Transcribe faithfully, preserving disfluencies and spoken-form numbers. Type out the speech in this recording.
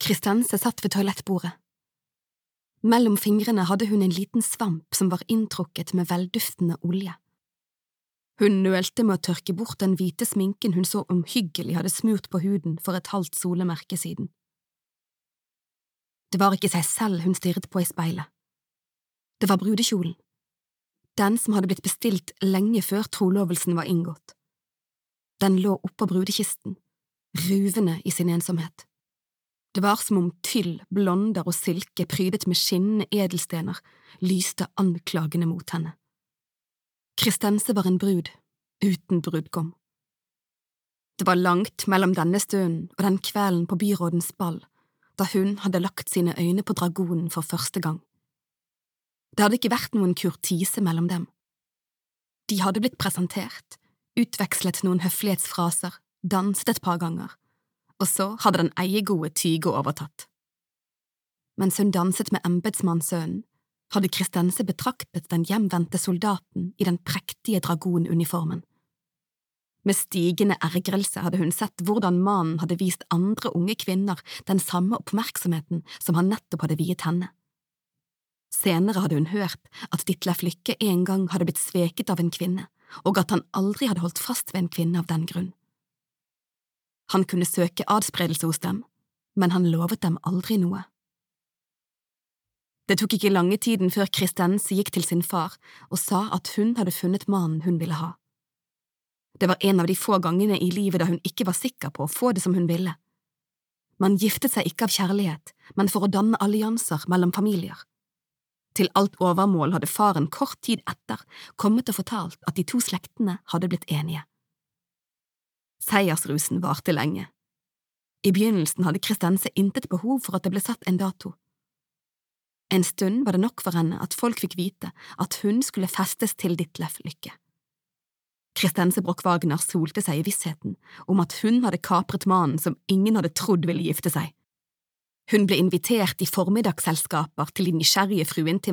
Kristense satt ved toalettbordet. Mellom fingrene hadde hun en liten svamp som var inntrukket med velduftende olje. Hun nølte med å tørke bort den hvite sminken hun så omhyggelig hadde smurt på huden for et halvt solemerke siden. Det var ikke seg selv hun stirret på i speilet. Det var brudekjolen. Den som hadde blitt bestilt lenge før trolovelsen var inngått. Den lå oppå brudekisten, ruvende i sin ensomhet. Det var som om tyll, blonder og silke prydet med skinnende edelstener lyste anklagende mot henne. Kristense var en brud, uten brudgom. Det var langt mellom denne stunden og den kvelden på byrådens ball, da hun hadde lagt sine øyne på dragonen for første gang. Det hadde ikke vært noen kurtise mellom dem. De hadde blitt presentert, utvekslet noen høflighetsfraser, danset et par ganger, og så hadde den eiegode Tyge overtatt. Mens hun danset med embetsmannssønnen, hadde Kristense betraktet den hjemvendte soldaten i den prektige dragonuniformen. Med stigende ergrelse hadde hun sett hvordan mannen hadde vist andre unge kvinner den samme oppmerksomheten som han nettopp hadde viet henne. Senere hadde hun hørt at Ditlev Lykke en gang hadde blitt sveket av en kvinne, og at han aldri hadde holdt fast ved en kvinne av den grunn. Han kunne søke adspredelse hos dem, men han lovet dem aldri noe. Det tok ikke lange tiden før Kristense gikk til sin far og sa at hun hadde funnet mannen hun ville ha. Det var en av de få gangene i livet da hun ikke var sikker på å få det som hun ville. Man giftet seg ikke av kjærlighet, men for å danne allianser mellom familier. Til alt overmål hadde faren kort tid etter kommet og fortalt at de to slektene hadde blitt enige. Seiersrusen varte lenge. I begynnelsen hadde Kristense intet behov for at det ble satt en dato. En stund var det nok for henne at folk fikk vite at hun skulle festes til Ditlev Lykke. Kristense Broch-Wagner solte seg i vissheten om at hun hadde kapret mannen som ingen hadde trodd ville gifte seg. Hun ble invitert i formiddagsselskaper til de nysgjerrige fruintimer